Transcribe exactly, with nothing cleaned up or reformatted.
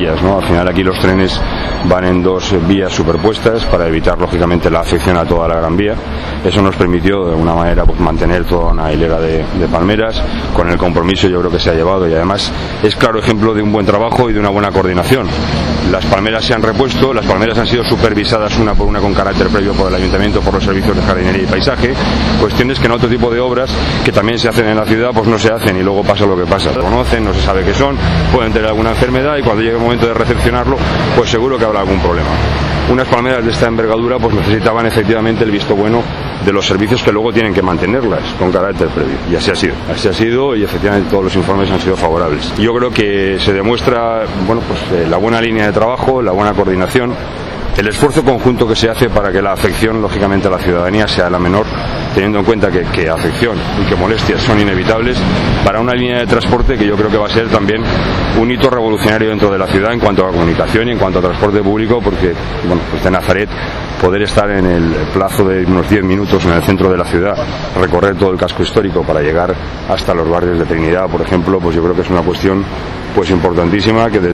vías, ¿no? Al final aquí los trenes van en dos vías superpuestas para evitar lógicamente la afección a toda la Gran Vía. Eso nos permitió de alguna manera pues, mantener toda una hilera de, de palmeras. Con el compromiso yo creo que se ha llevado, y además es claro ejemplo de un buen trabajo y de una buena coordinación. Las palmeras se han repuesto, las palmeras han sido supervisadas una por una con carácter previo por el Ayuntamiento, por los servicios de jardinería y paisaje, cuestiones que en otro tipo de obras que también se hacen en la ciudad pues no se hacen, y luego pasa lo que pasa. Se conocen, no se sabe qué son, pueden tener alguna enfermedad, y cuando llegue el momento de recepcionarlo pues seguro que habrá algún problema. Unas palmeras de esta envergadura pues necesitaban efectivamente el visto bueno de los servicios que luego tienen que mantenerlas con carácter previo, y así ha sido, así ha sido y efectivamente todos los informes han sido favorables. Yo creo que se demuestra bueno, pues, eh, la buena línea de trabajo, la buena coordinación, el esfuerzo conjunto que se hace para que la afección lógicamente a la ciudadanía sea la menor, teniendo en cuenta que, que afección y que molestias son inevitables para una línea de transporte que yo creo que va a ser también un hito revolucionario dentro de la ciudad en cuanto a comunicación y en cuanto a transporte público, porque bueno, pues de Nazaret poder estar en el plazo de unos diez minutos en el centro de la ciudad, recorrer todo el casco histórico para llegar hasta los barrios de Trinidad, por ejemplo, pues yo creo que es una cuestión pues importantísima que